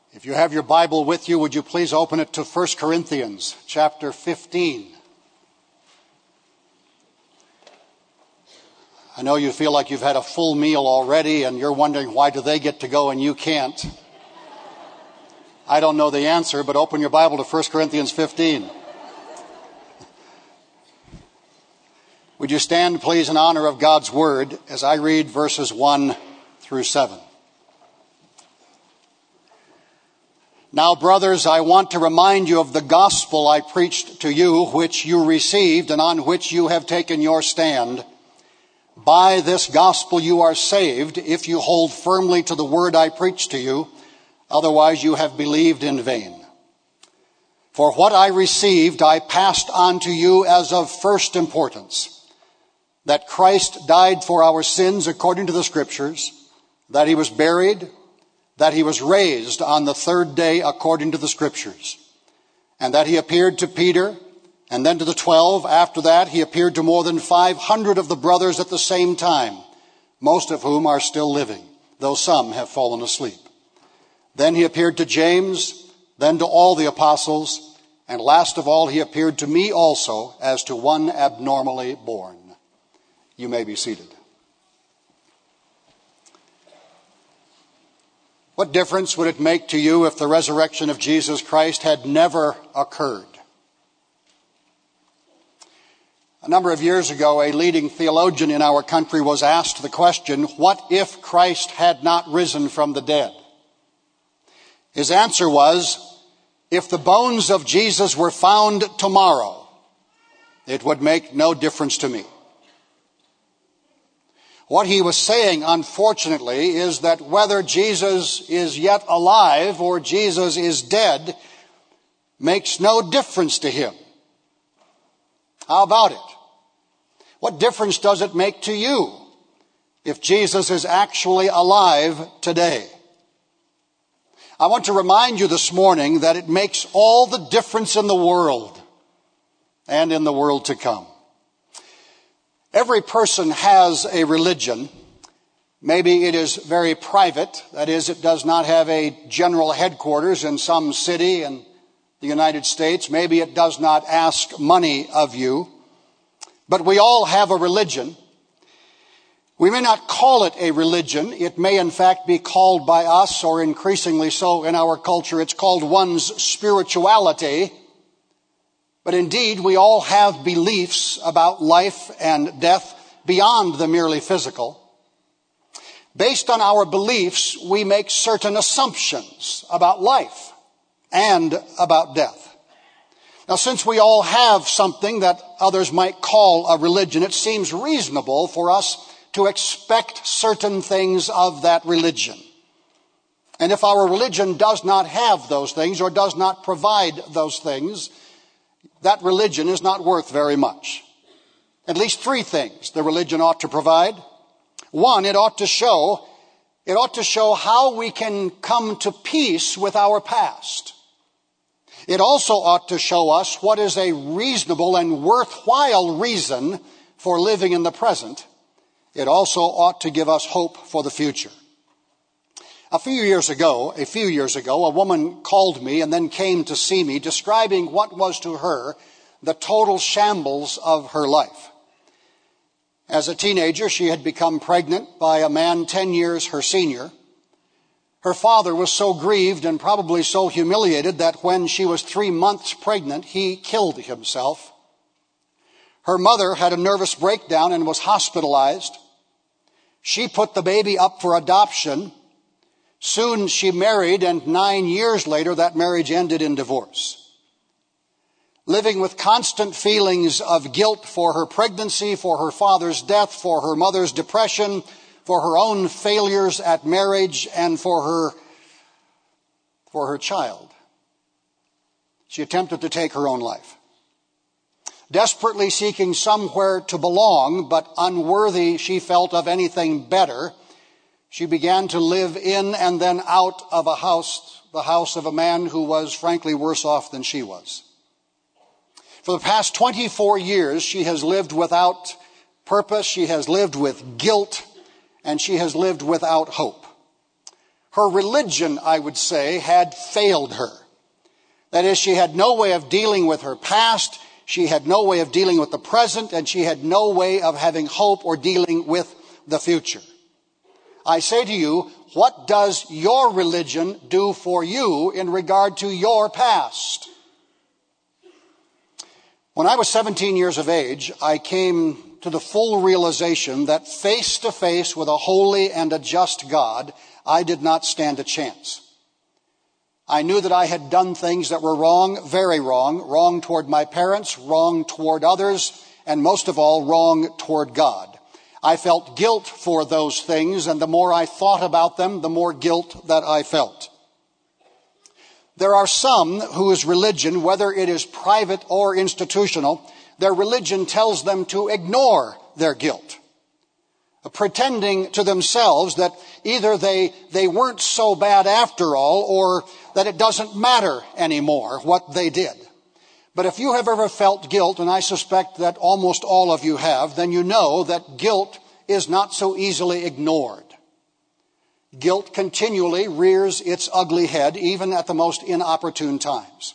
If you have your Bible with you, would you please open it to 1 Corinthians chapter 15. I know you feel like you've had a full meal already and you're wondering why do they get to go and you can't. I don't know the answer, but open your Bible to 1 Corinthians 15. Would you stand, please, in honor of God's Word as I read verses 1 through 7. Now, brothers, I want to remind you of the gospel I preached to you, which you received and on which you have taken your stand. By this gospel you are saved, if you hold firmly to the word I preached to you. Otherwise you have believed in vain. For what I received I passed on to you as of first importance, that Christ died for our sins according to the Scriptures, that he was buried, that he was raised on the third day according to the Scriptures, and that he appeared to Peter, and then to the 12. After that, he appeared to more than 500 of the brothers at the same time, most of whom are still living, though some have fallen asleep. Then he appeared to James, then to all the apostles, and last of all, he appeared to me also as to one abnormally born. You may be seated. What difference would it make to you if the resurrection of Jesus Christ had never occurred? A number of years ago, a leading theologian in our country was asked the question, what if Christ had not risen from the dead? His answer was, if the bones of Jesus were found tomorrow, it would make no difference to me. What he was saying, unfortunately, is that whether Jesus is yet alive or Jesus is dead makes no difference to him. How about it? What difference does it make to you if Jesus is actually alive today? I want to remind you this morning that it makes all the difference in the world and in the world to come. Every person has a religion. Maybe it is very private. That is, it does not have a general headquarters in some city in the United States. Maybe it does not ask money of you. But we all have a religion. We may not call it a religion. It may in fact be called by us, or increasingly so in our culture, it's called one's spirituality. But indeed, we all have beliefs about life and death beyond the merely physical. Based on our beliefs, we make certain assumptions about life and about death. Now, since we all have something that others might call a religion, it seems reasonable for us to expect certain things of that religion. And if our religion does not have those things or does not provide those things, that religion is not worth very much. At least three things the religion ought to provide. One, it ought to show how we can come to peace with our past. It also ought to show us what is a reasonable and worthwhile reason for living in the present. It also ought to give us hope for the future. A few years ago, a woman called me and then came to see me, describing what was to her the total shambles of her life. As a teenager, she had become pregnant by a man 10 years her senior. Her father was so grieved and probably so humiliated that when she was 3 months pregnant, he killed himself. Her mother had a nervous breakdown and was hospitalized. She put the baby up for adoption. Soon she married, and 9 years later that marriage ended in divorce. Living with constant feelings of guilt for her pregnancy, for her father's death, for her mother's depression, for her own failures at marriage, and for her child. She attempted to take her own life. Desperately seeking somewhere to belong, but unworthy, she felt, of anything better, she began to live in and then out of the house of a man who was frankly worse off than she was. For the past 24 years, she has lived without purpose, she has lived with guilt, and she has lived without hope. Her religion, I would say, had failed her. That is, she had no way of dealing with her past, she had no way of dealing with the present, and she had no way of having hope or dealing with the future. I say to you, what does your religion do for you in regard to your past? When I was 17 years of age, I came to the full realization that face to face with a holy and a just God, I did not stand a chance. I knew that I had done things that were wrong, very wrong, wrong toward my parents, wrong toward others, and most of all, wrong toward God. I felt guilt for those things, and the more I thought about them, the more guilt that I felt. There are some whose religion, whether it is private or institutional, their religion tells them to ignore their guilt, pretending to themselves that either they weren't so bad after all, or that it doesn't matter anymore what they did. But if you have ever felt guilt, and I suspect that almost all of you have, then you know that guilt is not so easily ignored. Guilt continually rears its ugly head, even at the most inopportune times.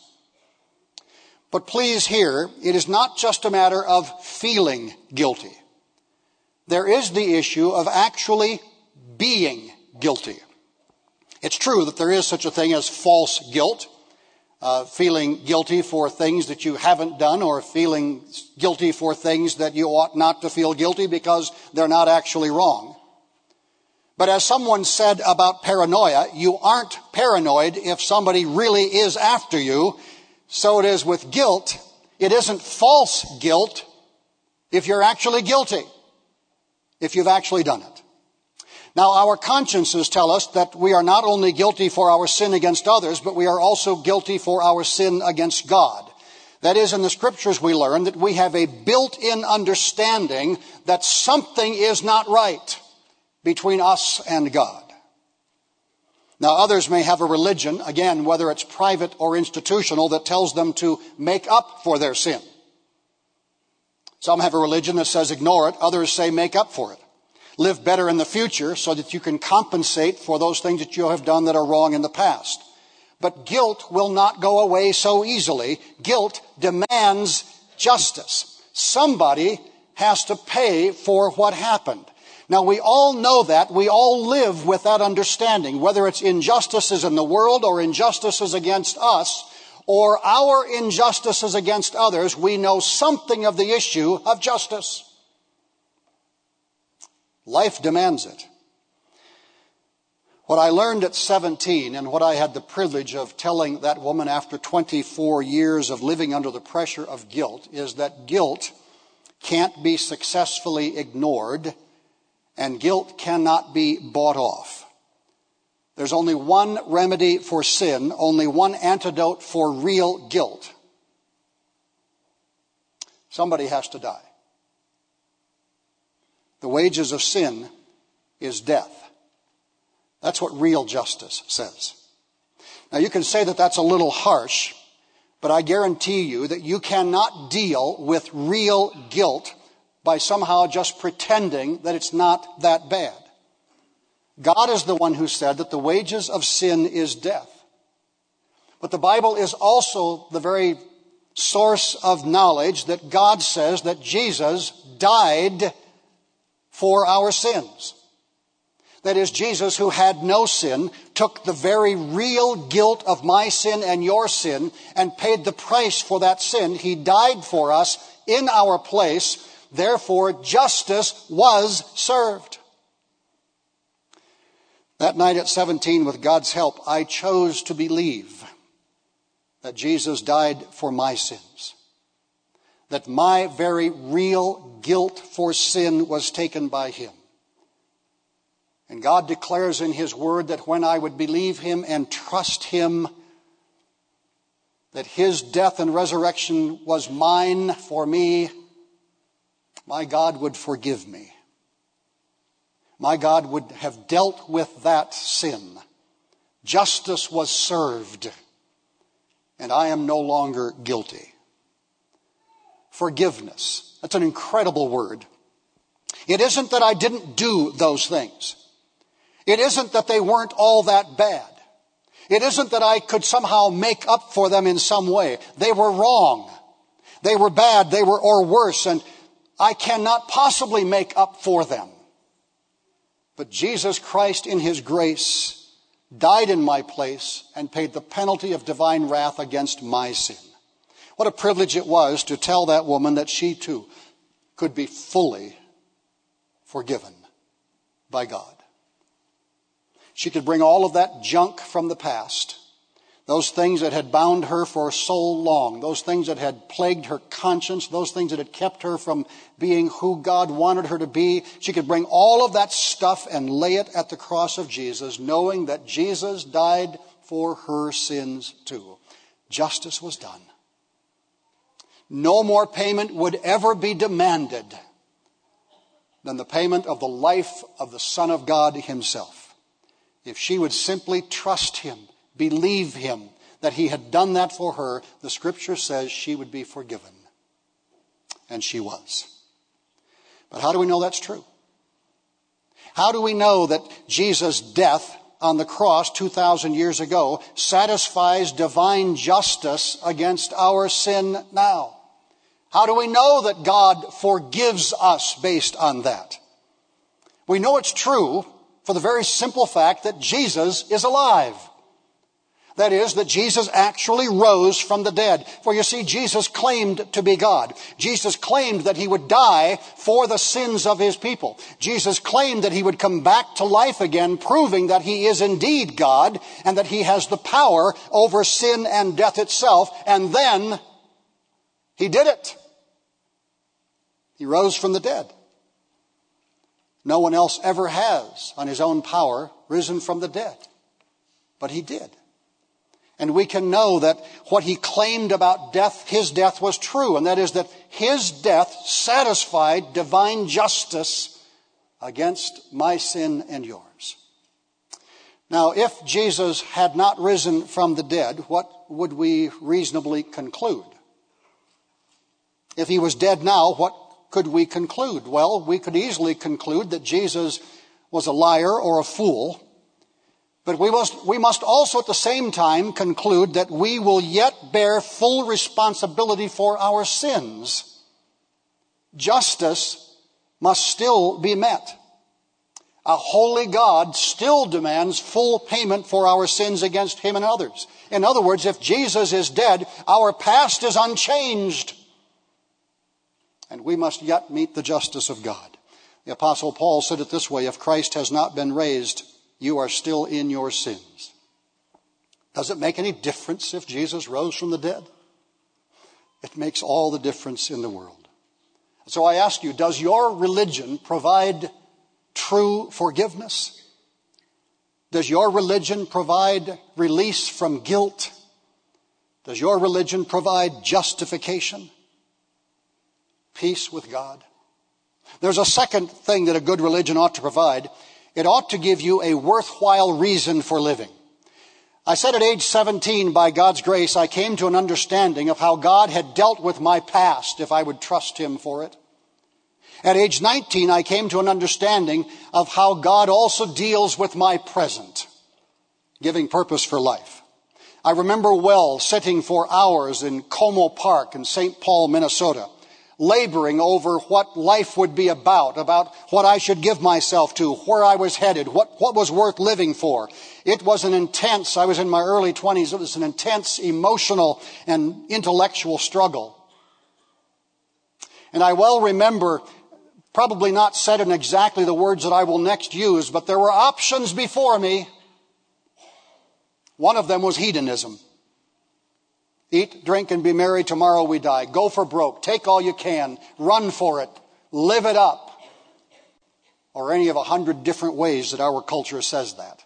But please hear, it is not just a matter of feeling guilty. There is the issue of actually being guilty. It's true that there is such a thing as false guilt, feeling guilty for things that you haven't done, or feeling guilty for things that you ought not to feel guilty because they're not actually wrong. But as someone said about paranoia, you aren't paranoid if somebody really is after you. So it is with guilt. It isn't false guilt if you're actually guilty, if you've actually done it. Now, our consciences tell us that we are not only guilty for our sin against others, but we are also guilty for our sin against God. That is, in the Scriptures we learn that we have a built-in understanding that something is not right between us and God. Now, others may have a religion, again, whether it's private or institutional, that tells them to make up for their sin. Some have a religion that says ignore it. Others say make up for it. Live better in the future so that you can compensate for those things that you have done that are wrong in the past. But guilt will not go away so easily. Guilt demands justice. Somebody has to pay for what happened. Now, we all know that. We all live with that understanding, whether it's injustices in the world or injustices against us or our injustices against others. We know something of the issue of justice. Life demands it. What I learned at 17 and what I had the privilege of telling that woman after 24 years of living under the pressure of guilt is that guilt can't be successfully ignored, and guilt cannot be bought off. There's only one remedy for sin, only one antidote for real guilt. Somebody has to die. The wages of sin is death. That's what real justice says. Now, you can say that that's a little harsh, but I guarantee you that you cannot deal with real guilt by somehow just pretending that it's not that bad. God is the one who said that the wages of sin is death. But the Bible is also the very source of knowledge that God says that Jesus died for our sins. That is, Jesus, who had no sin, took the very real guilt of my sin and your sin and paid the price for that sin. He died for us in our place. Therefore, justice was served. That night at 17, with God's help, I chose to believe that Jesus died for my sins. That my very real guilt for sin was taken by Him. And God declares in His Word that when I would believe Him and trust Him, that His death and resurrection was mine for me, my God would forgive me. My God would have dealt with that sin. Justice was served, and I am no longer guilty. Forgiveness. That's an incredible word. It isn't that I didn't do those things. It isn't that they weren't all that bad. It isn't that I could somehow make up for them in some way. They were wrong. They were bad. They were or worse. And I cannot possibly make up for them. But Jesus Christ in his grace died in my place and paid the penalty of divine wrath against my sin. What a privilege it was to tell that woman that she too could be fully forgiven by God. She could bring all of that junk from the past, those things that had bound her for so long, those things that had plagued her conscience, those things that had kept her from being who God wanted her to be. She could bring all of that stuff and lay it at the cross of Jesus, knowing that Jesus died for her sins too. Justice was done. No more payment would ever be demanded than the payment of the life of the Son of God himself. If she would simply trust him, believe him, that he had done that for her, the scripture says she would be forgiven. And she was. But how do we know that's true? How do we know that Jesus' death on the cross 2,000 years ago satisfies divine justice against our sin now? How do we know that God forgives us based on that? We know it's true for the very simple fact that Jesus is alive. That is, that Jesus actually rose from the dead. For you see, Jesus claimed to be God. Jesus claimed that he would die for the sins of his people. Jesus claimed that he would come back to life again, proving that he is indeed God and that he has the power over sin and death itself. And then he did it. He rose from the dead. No one else ever has, on his own power, risen from the dead. But he did. And we can know that what he claimed about death, his death, was true. And that is that his death satisfied divine justice against my sin and yours. Now, if Jesus had not risen from the dead, what would we reasonably conclude? If he was dead now, what could we conclude? Well, we could easily conclude that Jesus was a liar or a fool. But we must also at the same time conclude that we will yet bear full responsibility for our sins. Justice must still be met. A holy God still demands full payment for our sins against him and others. In other words, if Jesus is dead, our past is unchanged. And we must yet meet the justice of God. The Apostle Paul said it this way: if Christ has not been raised, you are still in your sins. Does it make any difference if Jesus rose from the dead? It makes all the difference in the world. So I ask you, does your religion provide true forgiveness? Does your religion provide release from guilt? Does your religion provide justification? Peace with God? There's a second thing that a good religion ought to provide. It ought to give you a worthwhile reason for living. I said at age 17, by God's grace, I came to an understanding of how God had dealt with my past if I would trust him for it. At age 19, I came to an understanding of how God also deals with my present, giving purpose for life. I remember well sitting for hours in Como Park in St. Paul, Minnesota, laboring over what life would be about what I should give myself to, where I was headed, what was worth living for. It was I was in my early 20s, it was an intense emotional and intellectual struggle. And I well remember, probably not said in exactly the words that I will next use, but there were options before me. One of them was hedonism. Eat, drink, and be merry, tomorrow we die. Go for broke. Take all you can. Run for it. Live it up. Or any of 100 different ways that our culture says that.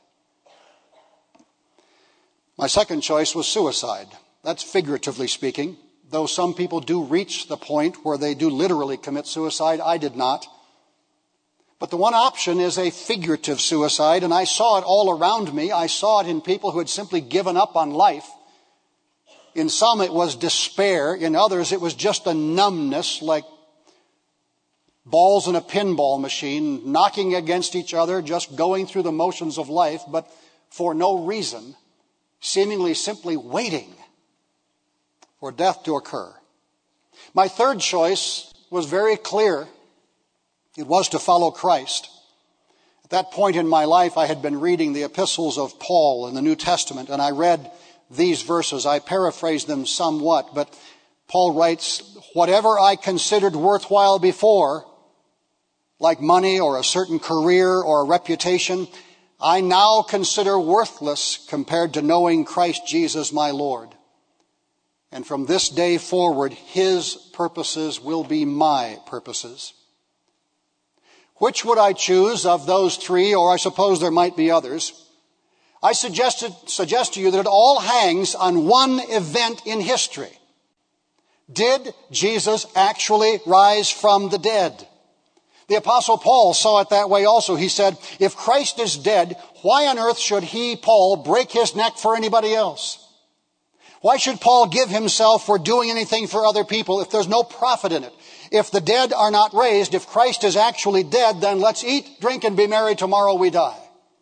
My second choice was suicide. That's figuratively speaking. Though some people do reach the point where they do literally commit suicide, I did not. But the one option is a figurative suicide, and I saw it all around me. I saw it in people who had simply given up on life. In some it was despair. In others it was just a numbness, like balls in a pinball machine, knocking against each other, just going through the motions of life, but for no reason, seemingly simply waiting for death to occur. My third choice was very clear. It was to follow Christ. At that point in my life, I had been reading the epistles of Paul in the New Testament, and I read these verses. I paraphrase them somewhat, but Paul writes, "Whatever I considered worthwhile before, like money or a certain career or a reputation, I now consider worthless compared to knowing Christ Jesus my Lord. And from this day forward, his purposes will be my purposes." Which would I choose of those three, or I suppose there might be others? I suggest to you that it all hangs on one event in history. Did Jesus actually rise from the dead? The Apostle Paul saw it that way also. He said, if Christ is dead, why on earth should he, Paul, break his neck for anybody else? Why should Paul give himself for doing anything for other people if there's no profit in it? If the dead are not raised, if Christ is actually dead, then let's eat, drink, and be merry. Tomorrow we die.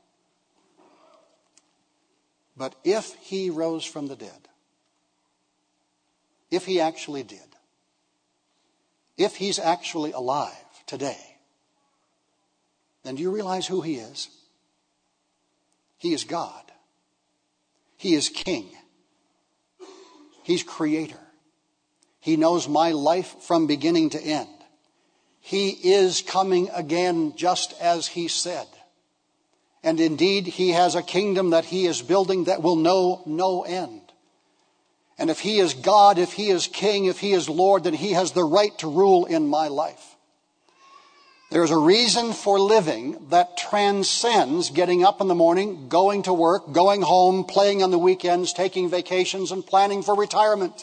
But if he rose from the dead, if he actually did, if he's actually alive today, then do you realize who he is? He is God. He is King. He's Creator. He knows my life from beginning to end. He is coming again just as he said. And indeed, he has a kingdom that he is building that will know no end. And if he is God, if he is King, if he is Lord, then he has the right to rule in my life. There's a reason for living that transcends getting up in the morning, going to work, going home, playing on the weekends, taking vacations, and planning for retirement.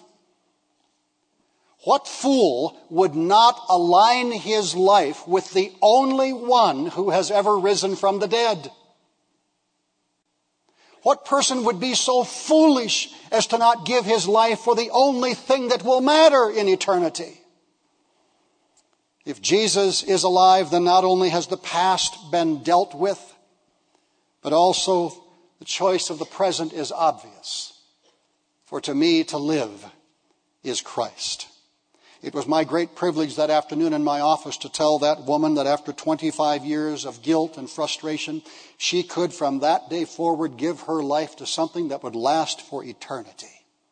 What fool would not align his life with the only one who has ever risen from the dead? What person would be so foolish as to not give his life for the only thing that will matter in eternity? If Jesus is alive, then not only has the past been dealt with, but also the choice of the present is obvious. For to me, to live is Christ. It was my great privilege that afternoon in my office to tell that woman that after 25 years of guilt and frustration, she could from that day forward give her life to something that would last for eternity.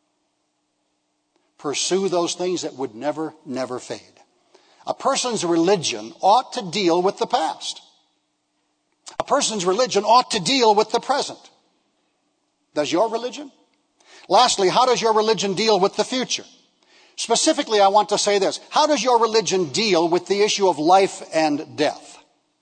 Pursue those things that would never, never fade. A person's religion ought to deal with the past. A person's religion ought to deal with the present. Does your religion? Lastly, how does your religion deal with the future? Specifically, I want to say this. How does your religion deal with the issue of life and death?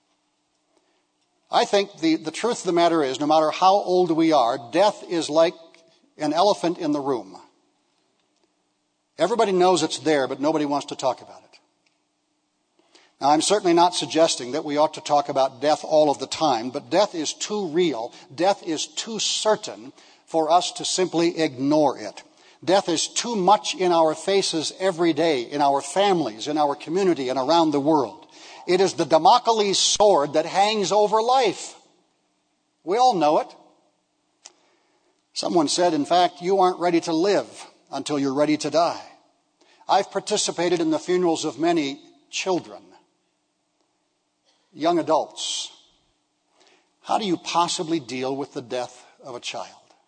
I think the truth of the matter is, no matter how old we are, death is like an elephant in the room. Everybody knows it's there, but nobody wants to talk about it. Now, I'm certainly not suggesting that we ought to talk about death all of the time, but death is too real, death is too certain for us to simply ignore it. Death is too much in our faces every day, in our families, in our community, and around the world. It is the Damocles sword that hangs over life. We all know it. Someone said, in fact, you aren't ready to live until you're ready to die. I've participated in the funerals of many children, young adults. How do you possibly deal with the death of a child?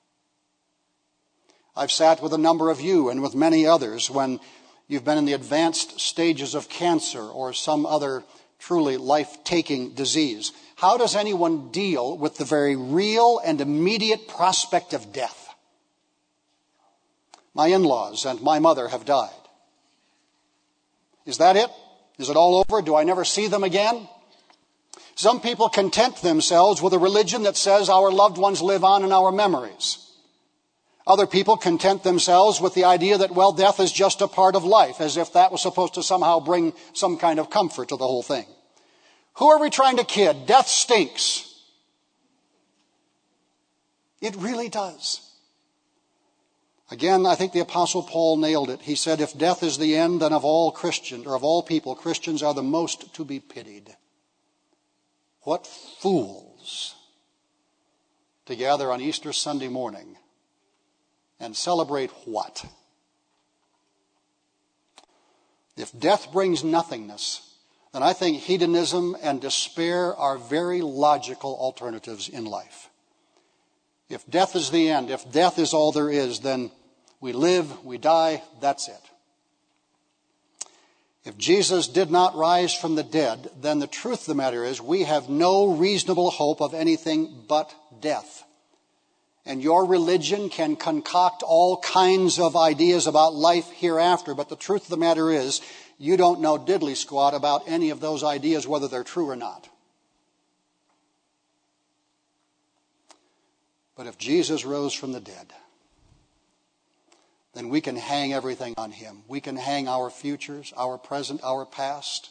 I've sat with a number of you and with many others when you've been in the advanced stages of cancer or some other truly life-taking disease. How does anyone deal with the very real and immediate prospect of death? My in-laws and my mother have died. Is that it? Is it all over? Do I never see them again? Some people content themselves with a religion that says our loved ones live on in our memories. Other people content themselves with the idea that, well, death is just a part of life, as if that was supposed to somehow bring some kind of comfort to the whole thing. Who are we trying to kid? Death stinks. It really does. Again, I think the Apostle Paul nailed it. He said, if death is the end, then of all Christians, or of all people, Christians are the most to be pitied. What fools to gather on Easter Sunday morning and celebrate what? If death brings nothingness, then I think hedonism and despair are very logical alternatives in life. If death is the end, if death is all there is, then we live, we die, that's it. If Jesus did not rise from the dead, then the truth of the matter is we have no reasonable hope of anything but death. And your religion can concoct all kinds of ideas about life hereafter, but the truth of the matter is you don't know diddly squat about any of those ideas, whether they're true or not. But if Jesus rose from the dead, then we can hang everything on him. We can hang our futures, our present, our past,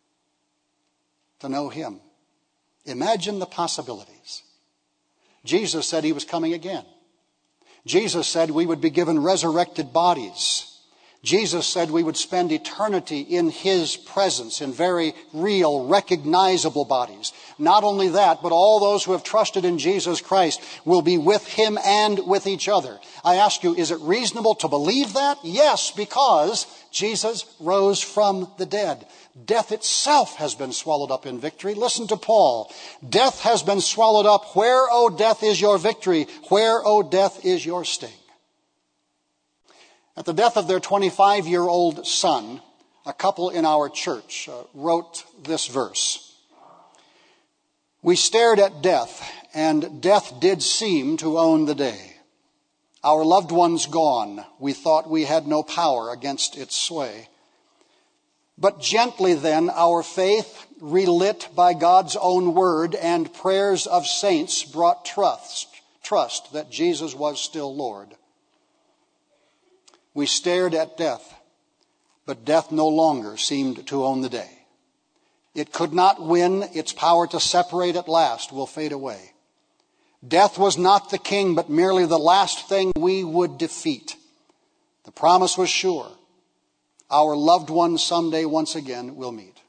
to know him. Imagine the possibilities. Jesus said he was coming again. Jesus said we would be given resurrected bodies. Jesus said we would spend eternity in his presence in very real, recognizable bodies. Not only that, but all those who have trusted in Jesus Christ will be with him and with each other. I ask you, is it reasonable to believe that? Yes, because Jesus rose from the dead. Death itself has been swallowed up in victory. Listen to Paul. Death has been swallowed up. Where, O death, is your victory? Where, O death, is your sting? At the death of their 25-year-old son, a couple in our church wrote this verse. We stared at death, and death did seem to own the day. Our loved ones gone, we thought we had no power against its sway. But gently then our faith, relit by God's own word and prayers of saints, brought trust that Jesus was still Lord. We stared at death, but death no longer seemed to own the day. It could not win. Its power to separate at last will fade away. Death was not the king, but merely the last thing we would defeat. The promise was sure. Our loved ones someday once again will meet.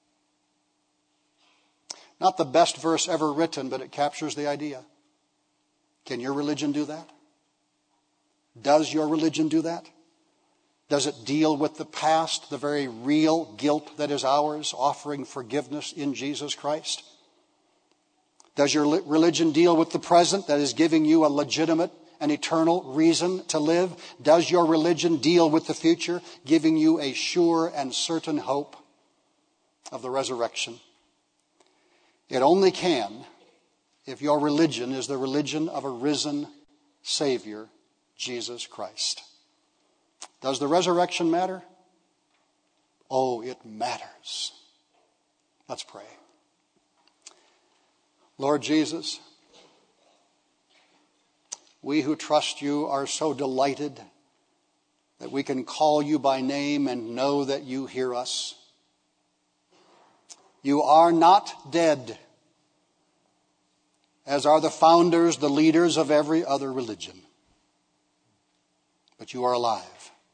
Not the best verse ever written, but it captures the idea. Can your religion do that? Does your religion do that? Does it deal with the past, the very real guilt that is ours, offering forgiveness in Jesus Christ? Does your religion deal with the present, that is giving you a legitimate and eternal reason to live? Does your religion deal with the future, giving you a sure and certain hope of the resurrection? It only can if your religion is the religion of a risen Savior, Jesus Christ. Does the resurrection matter? Oh, it matters. Let's pray. Lord Jesus, we who trust you are so delighted that we can call you by name and know that you hear us. You are not dead, as are the founders, the leaders of every other religion. But you are alive.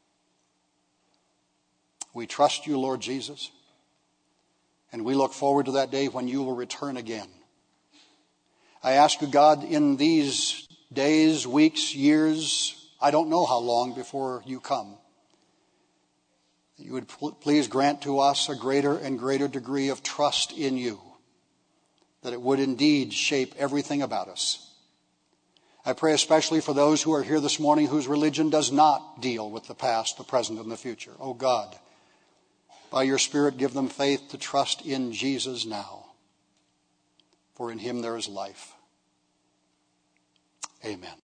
We trust you, Lord Jesus, and we look forward to that day when you will return again. I ask you, God, in these days, weeks, years, I don't know how long before you come, that you would please grant to us a greater and greater degree of trust in you, that it would indeed shape everything about us. I pray especially for those who are here this morning whose religion does not deal with the past, the present, and the future. Oh God, by your Spirit, give them faith to trust in Jesus now, for in him there is life. Amen.